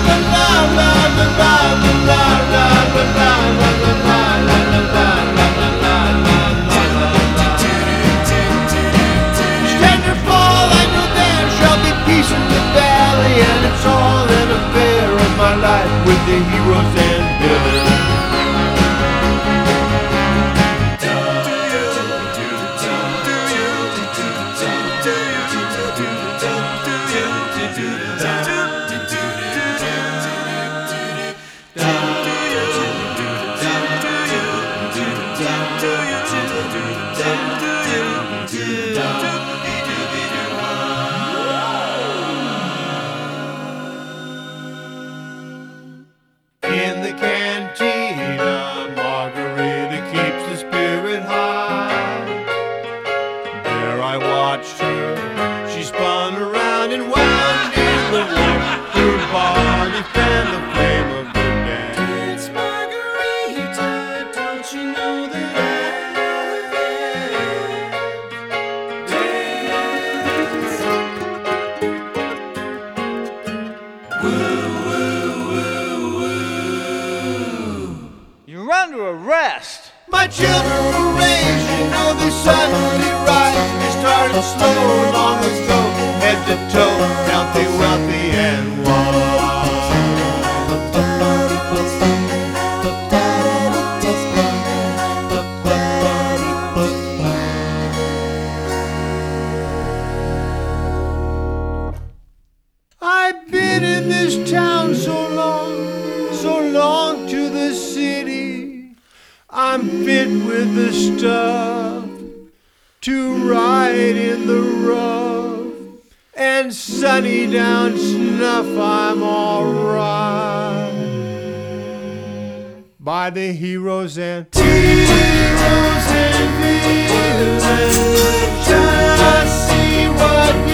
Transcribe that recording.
Stand or fall, I know there shall be peace in the valley, and it's all an affair of my life with the heroes and villains. In the cantina, Margarita keeps the spirit high. There I watched her, she spun around and wound in the warmth. Her body fanned the flame of the dance. It's Margarita, don't you know that I love it? You're under arrest. My children were raised, you know they suddenly rise. They started slow, long ago, head to toe, healthy, wealthy, and wise. I've been in this town so long to the city. I'm fit with the stuff to ride in the rough, and sunny down snuff I'm alright. By the heroes and villains, just see what